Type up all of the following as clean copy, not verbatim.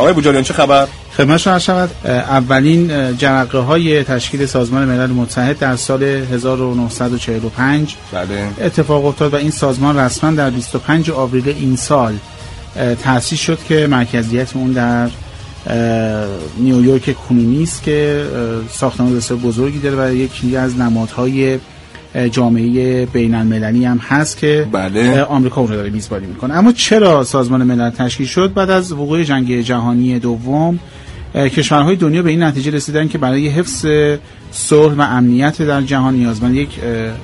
آقای بوجالیان چه خبر؟ خدمت شما شود. اولین جرقه‌های تشکیل سازمان ملل متحد در سال 1945 اتفاق افتاد و این سازمان رسما در 25 آوریل این سال تأسیس شد که مرکزیت اون در نیویورک کنونی است که ساختمان بسیار بزرگی داره و یکی از نمادهای جامعه بین المللی هم هست که آمریکا اون رو داره میزبانی میکنه. اما چرا سازمان ملل تشکیل شد؟ بعد از وقوع جنگ جهانی دوم کشورهای دنیا به این نتیجه رسیدن که برای حفظ صلح و امنیت در جهان نیازمند یک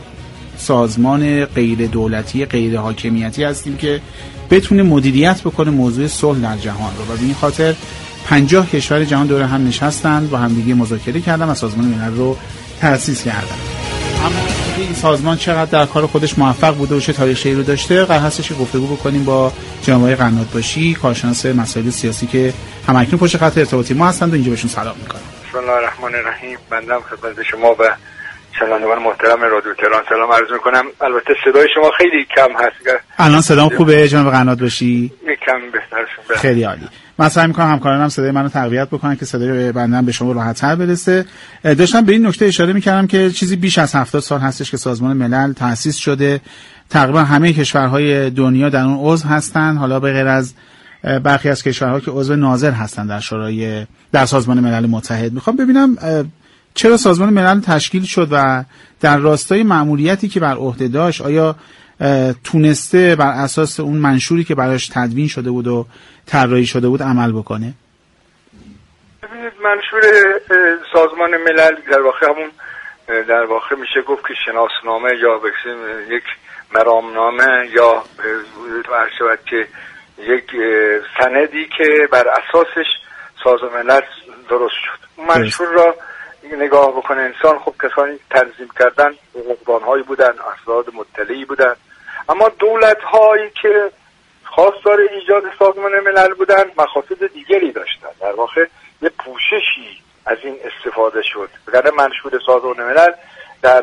سازمان غیر دولتی غیر حاکمیتی هستیم که بتونه مدیریت بکنه موضوع صلح در جهان رو، و به این خاطر 50 کشور جهان دور هم نشستند و همدیگه مذاکره کردن و سازمان ملل رو تأسیس کردن. اما این سازمان چقدر در کار خودش موفق بوده و چه تاریخچه‌ای رو داشته قرار هستش گفتگو بکنیم با جناب آقای قنات‌باشی، کارشناس سیاسی سیاسی که همکنون پشت خط ارتباطی ما هستند و اینجا بهشون سلام می‌کنم. بسم الله الرحمن الرحیم. بنده خدمت شما و شنوندگان محترم رادیو تهران سلام عرض می‌کنم. البته صدای شما خیلی کم هست. الان صدام خوبه جناب قنات‌باشی؟ یکم بهتر شد. خیلی عالی. من سعی می‌کنم همکارانم صدای منو تقویت بکنن که صدای بنده به شما راحت‌تر برسه. داشتم به این نکته اشاره می‌کردم که چیزی بیش از 70 سال هستش که سازمان ملل تأسیس شده. تقریبا همه کشورهای دنیا در اون عضو هستن، حالا به غیر از برخی از کشورها که عضو ناظر هستن در سازمان ملل متحد. می‌خوام ببینم چرا سازمان ملل تشکیل شد و در راستای مأموریتی که بر عهده داشت آیا تونسته بر اساس اون منشوری که براش تدوین شده بود و طراحی شده بود عمل بکنه؟ ببینید، منشور سازمان ملل در واقع میشه گفت که شناسنامه یا یک مرامنامه یا شود که یک سندی که بر اساسش سازمان ملل درست شد. منشور را نگاه بکنه انسان، خب کسانی تنظیم کردن حقوقدان‌هایی بودن، افراد مطلعی بودن، اما دولت‌هایی که خواستار ایجاد سازمان ملل بودن مقاصد دیگری داشتن. در واقع یه پوششی از این استفاده شد. بگرده منشور سازمان ملل در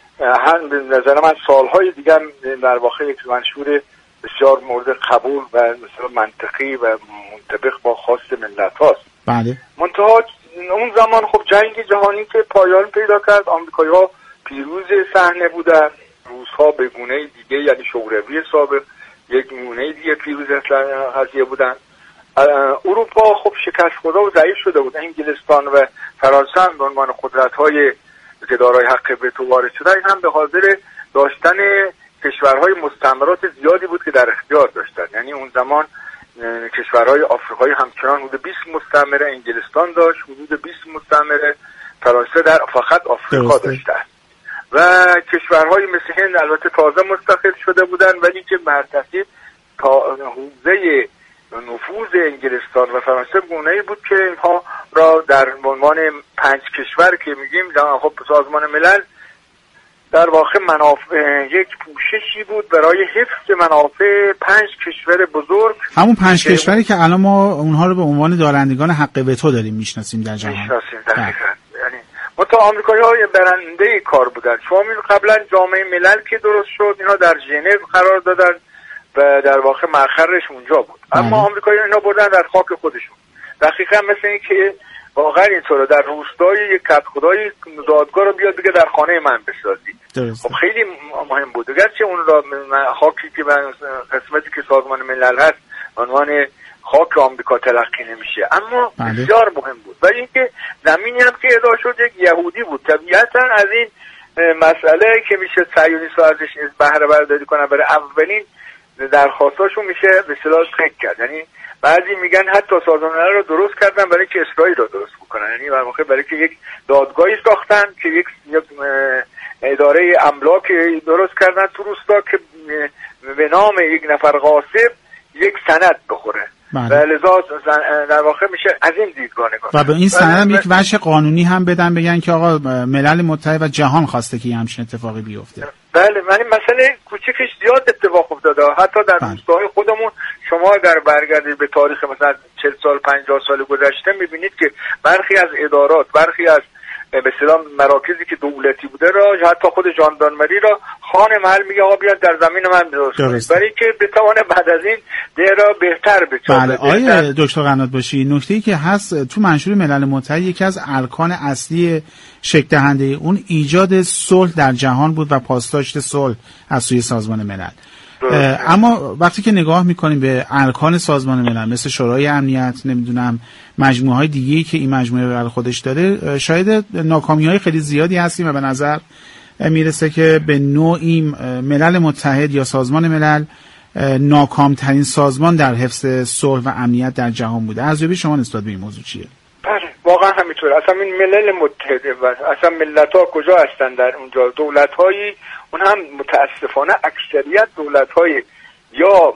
نظر من سالهای دیگر در واقع یک منشور بسیار مورد قبول و مثلا منطقی و منطبق با خواست ملت هاست. بله. منتها اون زمان خب جنگ جهانی که پایان پیدا کرد، آمریکایی‌ها پیروز صحنه بودن، روس‌ها به گونه دیگه، یعنی شوروی سابق یک گونه دیگه پیروز قضیه بودن. اروپا خب شکست خورده و ضعیف شده بود. انگلستان و فرانسه هم به عنوان قدرت‌های که دارای حق وتو وارد شدن، این هم به خاطر داشتن کشورهای مستعمرات زیادی بود که در اختیار داشتن. یعنی اون زمان کشورهای آفریقایی همچنان حدود 20 مستعمره، انگلستان داشت حدود 20 مستعمره، فرانسه در فقط آفریقا داشتن و کشورهای مثل هند البته تازه مستقل شده بودن، ولی که مرتکب تا حوزه نفوذ انگلستان و فرانسه گونه‌ای بود که اینها را در عنوان 5 کشور که میگیم خب سازمان ملل در واقع یک پوششی بود برای حفظ منافع 5 کشور بزرگ، همون 5 کشوری که الان ما اونها رو به عنوان دارندگان حق وتو داریم میشناسیم در جهان. یعنی متا آمریکایی‌ها برنده کار بودن. شما قبلا جامعه ملل که درست شد، اینا در ژنو قرار دادن و در واقع مقرش اونجا بود. اما آمریکایی‌ها اینا بردن در خاک خودشون. دقیقاً مثل این که واقعا اینطوره در روستای یک کدخدای دادگاه رو بیاد بگه در خانه من بسازی. خب خیلی مهم بود. گرچه اون را خاکی که قسمتی که سازمان ملل هست عنوان خاک آمریکا تلقی نمیشه، اما بسیار مهم بود. و اینکه زمینی هم که ادعا شد یک یهودی بود. طبیعتا از این مسئله که میشه صهیونیست‌ها ازش بهره برداری کنن، برای اولین درخواستاشون میشه به اصطلاح ترک کرد. یعنی بعضی میگن حتی سازمان ملل رو درست کردن برای که اسرائیل رو درست بکنن، یعنی در واقع برای که یک دادگاهی ساختن که یک اداره املاک درست کردن تو روستا که به نام یک نفر غاصب یک سند بخوره. و لذا در واقع میشه از این دیدگاه نگاه و به این سند یک وجه قانونی هم بدن، بگن که آقا ملل متحد و جهان خواسته که همچین اتفاقی بیفته. بله، یعنی مسئله کوچکش زیاد اتفاق افتاده. حتی در روستاهای خودمون شما اگر برگردید به تاریخ مثلا 40 سال 50 سال گذشته میبینید که برخی از ادارات، برخی از به اصطلاح مراکزی که دولتی بوده را، حتی خود ژاندارمری را خان محل میگه آقا بیاد در زمین من درست برای که بتونه بعد از این دیگه را بهتر بچاره. بله آیه دکتر قنات باشی، نکته‌ای که هست تو منشور ملل متحد یکی از ارکان اصلی شکل دهنده اون ایجاد صلح در جهان بود و پاسداشت صلح از سوی سازمان ملل. اما وقتی که نگاه میکنیم به ارکان سازمان ملل مثل شورای امنیت، نمیدونم مجموعه های دیگه‌ای که این مجموعه برای خودش داره، شاید ناکامی‌های خیلی زیادی هستیم و به نظر میرسه که به نوعی ملل متحد یا سازمان ملل ناکامترین سازمان در حفظ صلح و امنیت در جهان بوده. ارزیابی شما نسبت به این موضوع چیه؟ بله واقعا همینطوره. اصلا این ملل متحد اصلا ملت‌ها کجا هستن در اونجا؟ دولت‌هایی، اون هم متاسفانه اکثریت دولت‌های یا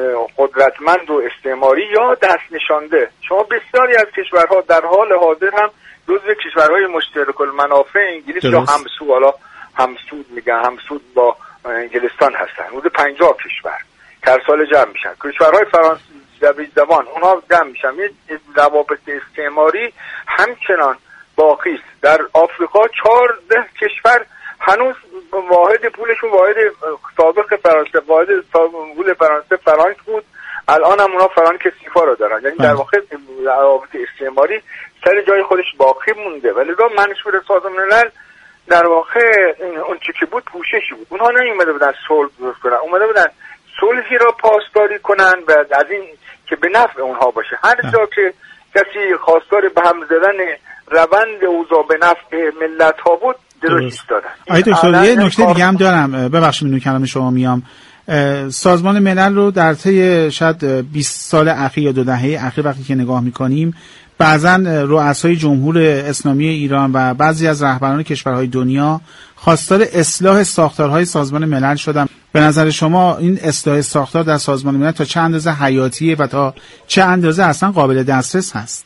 قدرتمند و استعماری یا دست نشانده. شما بسیاری از کشورها در حال حاضر هم جزو کشورهای مشترک المنافع انگلیس یا همسو، حالا همسود میگن، همسود با انگلستان هستن. حدود 50 کشور که هر سال جمع میشن. کشورهای فرانسوی زبان اونها جمع میشن. یه روابط استعماری همچنان باقی است. در آفریقا 14 کشور هنوز واحد پولشون واحد سابق فرانسه، واحد پول فرانسه فرانک بود، الان هم اونا فرانک سیفا رو دارن. یعنی در واقع روابط استعماری سر جای خودش باقی مونده. ولی دا منشور سازمان ملل در واقع اون چی که بود پوششی بود. اونها نیومده بودن صلح درست کنن، اومده بودن صلحی را پاسداری کنن و از این که به نفع اونها باشه. هر جا که کسی خواستار به هم زدن روند اوضاع به نفع ملت ها بود درست دادن. آقای دکتر یه نکته دیگه هم دارم، ببخشید اینو کلام شما میام. سازمان ملل رو در طی شاید 20 سال اخیر یا 2 دهه اخیر وقتی که نگاه میکنیم، بعضا رؤسای جمهور اسلامی ایران و بعضی از رهبران کشورهای دنیا خواستار اصلاح ساختارهای سازمان ملل شدن. به نظر شما این اصلاح ساختار در سازمان ملل تا چه اندازه حیاتیه و تا چه اندازه اصلا قابل دسترس هست؟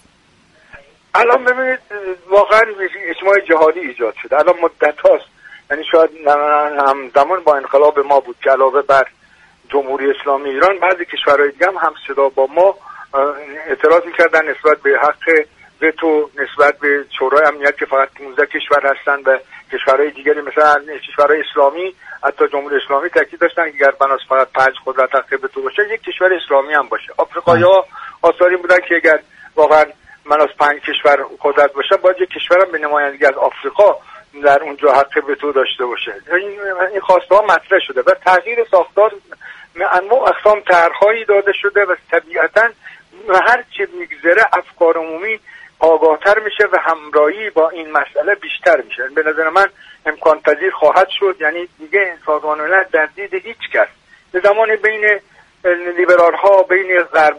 الان ببینید واقعا اجماع جهانی ایجاد شده. الان مدت هاست، یعنی شاید همزمان با انقلاب ما بود که علاوه بر جمهوری اسلامی ایران بعضی کشورهای دیگه هم صدا با ما اعتراض میکردن نسبت به حق وتو، نسبت به شورای امنیت که فقط 15 کشور هستن و کشورهای دیگری مثلا کشورهای اسلامی، حتی جمهوری اسلامی تاکید داشتن که اگر بناس فقط 5 قدرت حق وتو باشه یک کشور اسلامی هم باشه. آفریقایی‌ها آثاری بودن که اگر واقعا بناس 5 کشور قدرت باشه باید یک کشور هم به نمایندگی از آفریقا در اونجا حق وتو داشته باشه. این خواسته ها مطرح شده و تغییر ساختار انواع اقسام طرح‌هایی داده شده و طبیعتاً هر چه میگذره افکار عمومی آگاهتر میشه و همراهی با این مسئله بیشتر میشه. به نظر من امکان پذیر خواهد شد. یعنی دیگه سازمان ملل در دید هیچ کس به زمان بین لیبرال ها، بین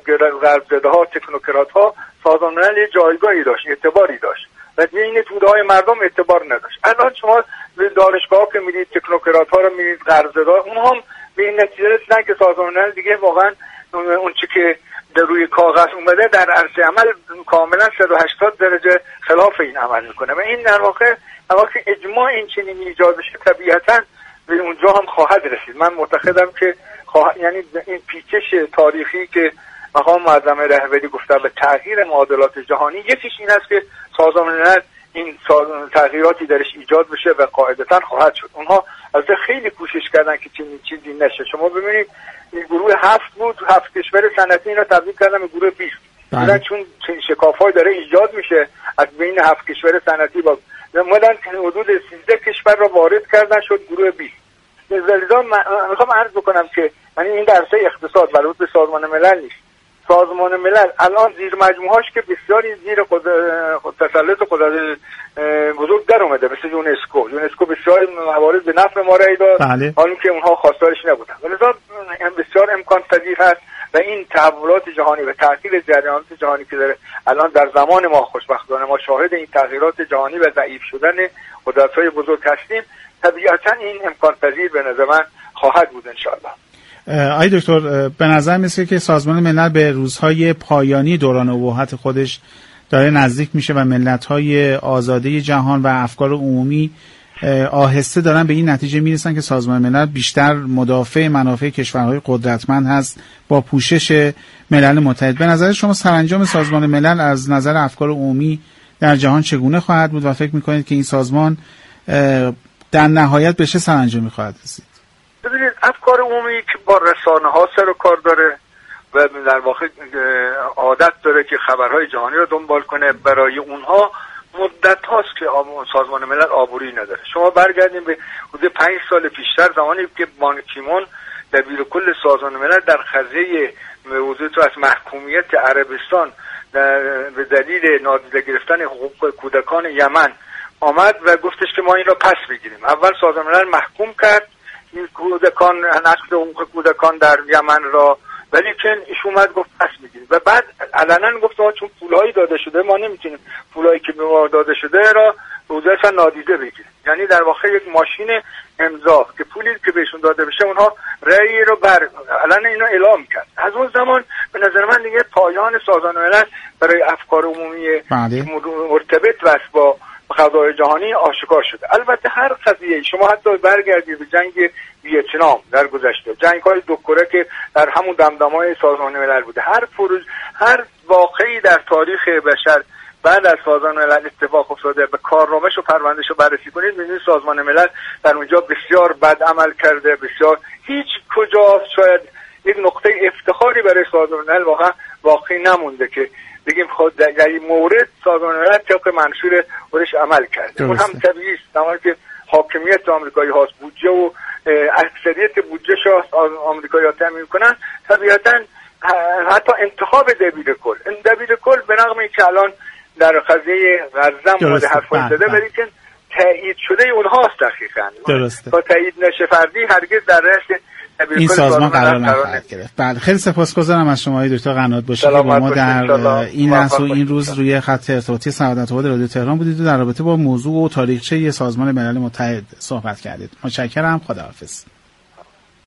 غرب زده ها، تکنوکرات ها سازمان ملل جایگاهی داشت، اعتباری داشت و بین توده های مردم اعتبار نداشت. الان شما به دانشگاه که میرید تکنوکرات ها رو میرید، غرب زده ها، اونها هم به این نتیجه رسیدن که سازمان ملل دیگه واقعا اون چی که در روی کاغذ اومده در عرصه عمل کاملا 180 درجه خلاف این عمل میکنه و این در واقع وقتی اجماع این چنین ایجاد بشه طبیعتا به اونجا هم خواهد رسید. من معتقدم که یعنی این پیچش تاریخی که مقام معظم رهبری گفته به تغییر معادلات جهانی، یکیش این است که سازمان ملل این تغییراتی درش ایجاد بشه و قاعدتا خواهد شد. اونها از خیلی کوشش کردن که چنین چیزی نشه. شما ببینید این گروه 7 بود، 7 کشور صنعتی اینا تبدیل کردن به گروه 20. مثلا چون شکاف‌های داره ایجاد میشه از بین 7 کشور صنعتی با مدن حدود 13 کشور را وارد کردن شد گروه 20. لذا میخوام عرض بکنم که من این درسه اقتصاد ولود به سازمان ملل نیست. سازمان ملل الان زیر مجموعهاش که بسیاری زیر تسلط قدرت بزرگ در اومده، مثل یونسکو بسیار موارد به نفع ما رای داد، حالا که اونها خواستارش نبودن. ولذا بسیار امکان پذیر هست و این تحولات جهانی و تغییر جریانات جهانی که داره الان در زمان ما خوشبختانه ما شاهد این تغییرات جهانی و ضعیف شدن قدرت‌های بزرگ هستیم، طبیعتا این امکان پذیر به نظر من خواهد بود ان شاء الله. آقای دکتر به نظر میسه که سازمان ملل به روزهای پایانی دوران ابهت خودش داره نزدیک میشه و ملت‌های آزاده جهان و افکار عمومی آهسته دارن به این نتیجه میرسن که سازمان ملل بیشتر مدافع منافع کشورهای قدرتمند هست با پوشش ملل متحد. به نظر شما سرانجام سازمان ملل از نظر افکار عمومی در جهان چگونه خواهد بود و فکر میکنید که این سازمان در نهایت به چه سرانجامی خواهد رسید؟ ببینید افکار عمومی که با رسانه ها سر و کار داره و در واقع عادت داره که خبرهای جهانی رو دنبال کنه، برای اونها مدت هاست که سازمان ملل آبرویی نداره. شما برگردیم به حدود 5 سال پیشتر، زمانی که بان کی مون دبیر کل سازمان ملل در قضیه موضوع از محکومیت عربستان به دلیل نادیده گرفتن حقوق کودکان یمن آمد و گفتش که ما این را پس بگیریم. اول سازمان ملل محکوم کرد این کودکان، نقض حقوق کودکان در یمن را، ولی که ایش اومد گفت پس میگیریم و بعد علنا گفت ما چون پولهایی داده شده ما نمیتونیم پولهایی که به ما داده شده را روزش نادیده بگیریم. یعنی در واقع یک ماشین امضا که پولی که بهشون داده بشه اونها رأی رو علنا اینو اعلام کرد. از اون زمان به نظر من دیگه پایان سازمان ملل برای افکار عمومی مرتبط و با قضای جهانی آشکار شده. البته هر قضیه، شما حتی برگردید به جنگ ویتنام در گذشته، جنگ‌های 2 کره که در همون دمدمای سازمان ملل بوده، هر واقعی در تاریخ بشر بعد از سازمان ملل اتفاق افتاده، به کارنامه‌ش و پرونده‌ش رو بررسی کنید می‌بینید سازمان ملل در اونجا بسیار بد عمل کرده، بسیار هیچ کجا شاید یک نقطه افتخاری برای سازمان ملل واقعی نمونده که بگیم خود در این مورد سازمان ملل طبق منشور خودش عمل کرده. اون هم طبیعی است، زمانی که حاکمیت آمریکایی هاست، بودجه و اکثریت بودجه شاست آمریکایی ها تامین کنن، طبیعتاً حتی انتخاب دبیر کل به رغم اینکه الان در قضیه غزه مورد حرف زده ولی که تایید شده اونهاست دقیقاً. درسته. تا تایید نشه فردی هرگز در رأس این سازمان قرار نخواهد گرفت. بله، خیلی سپاسگزارم از شما دکتر قنات باشید که با ما در این لحظه و این روز روی خط ارتباطی سعادت آباد رادیو تهران بودید و در رابطه با موضوع و تاریخچه سازمان ملل متحد صحبت کردید. متشکرم. خداحافظ.